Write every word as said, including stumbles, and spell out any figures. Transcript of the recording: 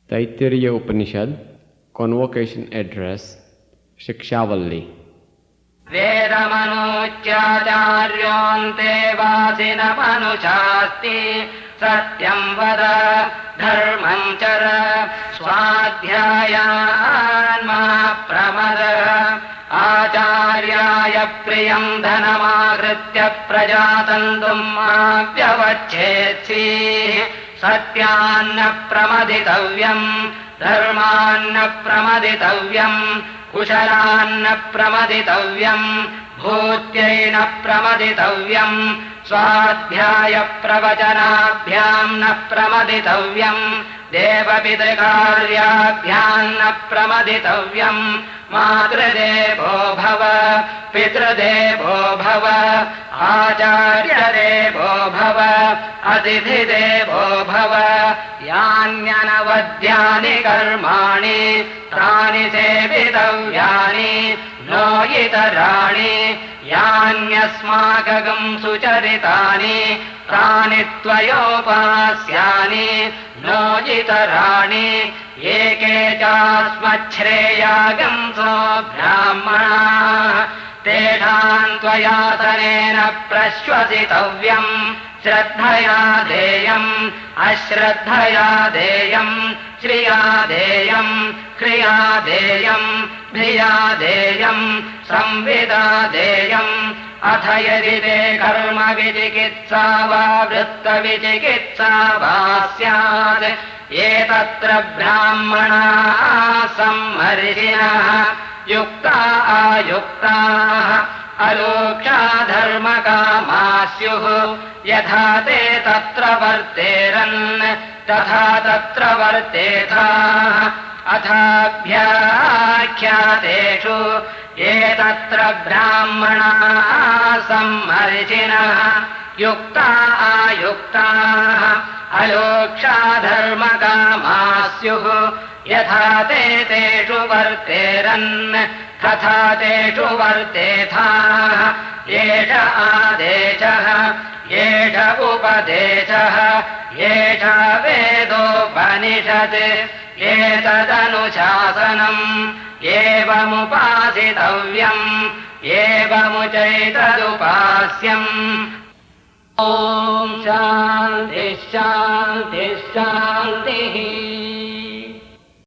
Taittiriya Upanishad convocation address Shikshavalli वेदमनोच्चाचार्योऽन्ते वासिनमनुशास्ति सत्यं वद धर्मं चर स्वाध्यायान्मा प्रमद आचार्याय प्रियं धनमाहृत्य प्रजातन्तुं मा व्यवच्छेत्सि सत्यान्न प्रमदितव्यं धर्मान्न प्रमदितव्यं कुशलान्न प्रमदितव्यं भूत्यैन प्रमदितव्यं स्वाध्याय प्रवचनाभ्यां न प्रमदितव्यं देवपितृकार्याभ्यां न प्रमदितव्यं मातृदेवो भव पितृदेवो भव आचार्यदेवो भव अतिथिदेवो भव यान्यनवद्यानि कर्माणि तानि सेवितव्यानि नो इतराणि यान्यस्माकं सुचरितानि तानि त्वयोपास्यानि नो इतराणि एके चास्मच्छ्रेयागंसो ब्राह्मणाः तेषां त्वयातनेन प्रश्वसितव्यम् श्रद्धया देयम् अश्रद्धया देयम् श्रिया देयम् क्रिया देयम् धिया देयम् संविदा देयम् अथ यदि ते कर्म विचिकित्सा वा वृत्तविचिकित्सा वा स्यात् एतत्र ब्राह्मणाः सम्मर्षिणः युक्ता आयुक्ताः अलोक्षा धर्मकामा स्युः यथा ते तत्र वर्तेरन् तथा तत्र वर्तेथाः अथाभ्याख्यातेषु एतत्र ब्राह्मणाः सम्मर्षिणः युक्ता आयुक्ताः अलोक्षा धर्मकामा स्युः यथा ते तेषु वर्तेरन् तथा तेषु वर्तेथाः एष आदेशः एष उपदेशः एष वेदोपनिषत् एतदनुशासनम् एवमुपासितव्यम् एवमुचैतदुपास्यम् ॐ शान्तिः शान्तिः शान्तिः।